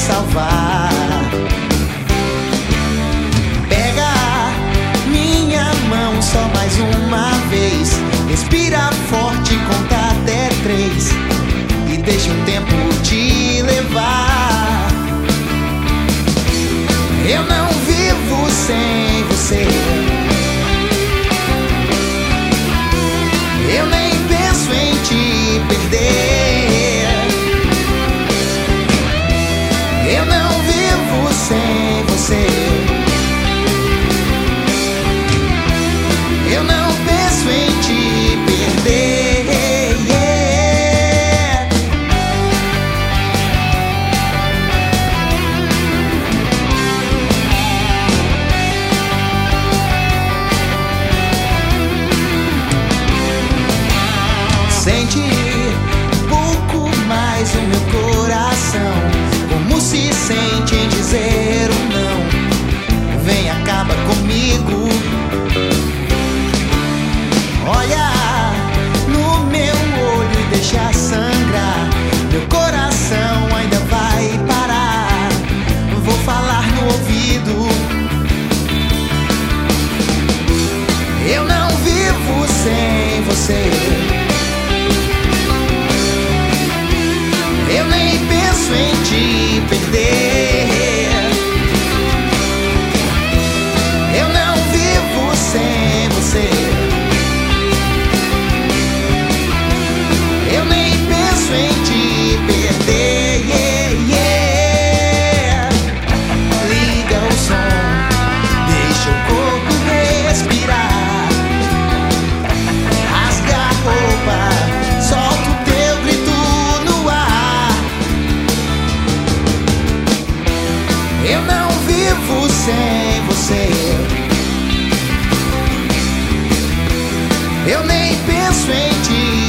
salvar. Pega minha mão só mais uma vez, respira forte, conta até 3 e deixa o tempo te levar. Eu não vivo sem você, eu nem penso em te perder. Eu não vivo sem você, eu não penso em te perder. Sente um pouco mais o meu coração, como se sente em dizer um não. Vem, acaba comigo. Olha no meu olho e deixa sangrar. Meu coração ainda vai parar. Vou falar no ouvido. Eu não vivo sem você, eu nem penso em te perder. Eu não vivo sem você, eu nem penso em te perder. Liga o som, deixa o corpo respirar. Rasga a roupa, solta o teu grito no ar. Eu não vivo sem você, eu nem penso em ti